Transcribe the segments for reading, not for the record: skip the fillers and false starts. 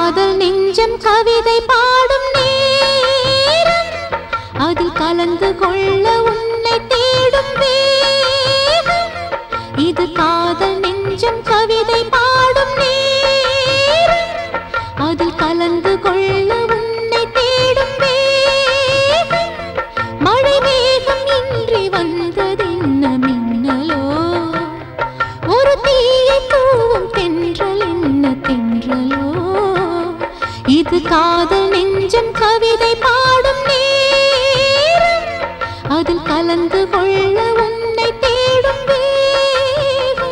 காதல் நெஞ்சம் கவிதை பாடும் நேரம், அதில் கலந்து கொள்ள உன்னை தேடும் வேகம். இது காதல் நெஞ்சம் கவிதை பாடும் நேரம், அதில் கலந்து கொள்ள உன்னை தேடும் வேகம். மழை வேகம் இன்றி வந்ததென்ன மின்னலோ, ஒரு தீயை தூவும் தென்றல் என்ன தென்றலோ. இது காதல் நெஞ்சம் கவிதை பாடும் நேரம், அதில் கலந்து கொள்ள உன்னை தேடும் வேகம்.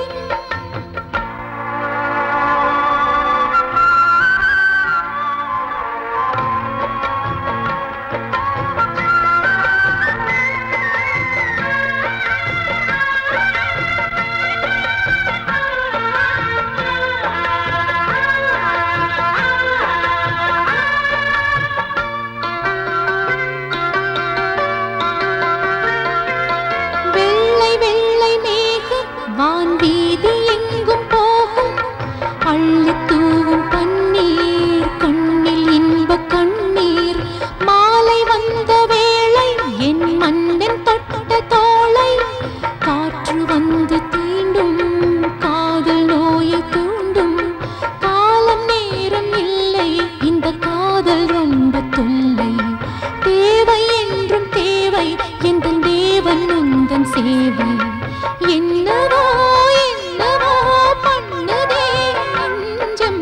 வான்வீதி எங்கும் போகும் அள்ளி தூவும் பன்னீர், கண்ணில் இன்ப கண்ணீர். மாலை வந்த வேளை என் மன்னன் தொட்ட தோளை காற்று வந்து தீண்டும், காதல் நோயை தூண்டும். காலம் நேரம் இல்லை, இந்த காதல் ரொம்ப தொல்லை. தேவை என்றும் தேவை, எந்த தேவன் உந்தன் சேவை. என்னவோ என்னவோ பண்ணுதே நெஞ்சம்,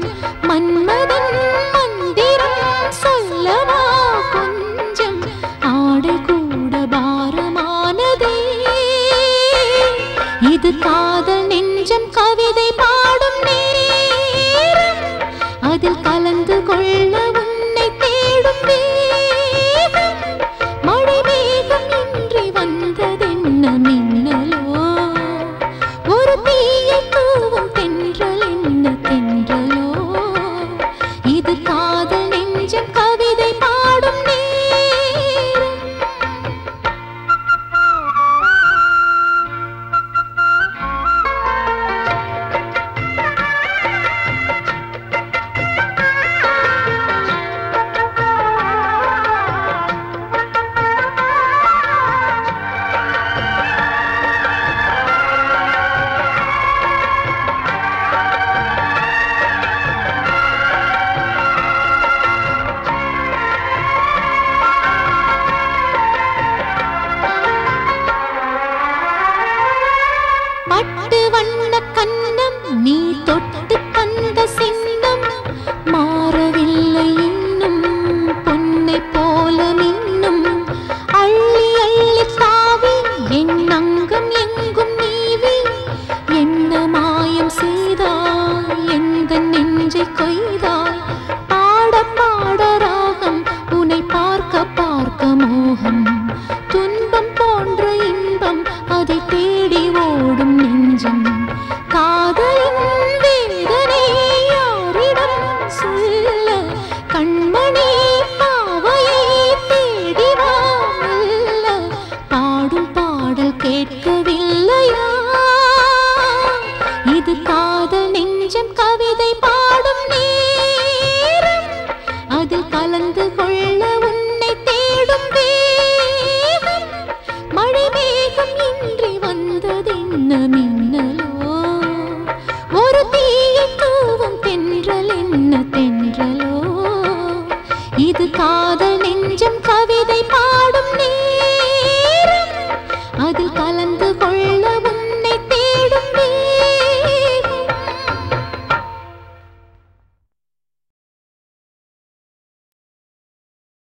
மன்மதன் மந்திரம் சொல்லவா கொஞ்சம். ஆடை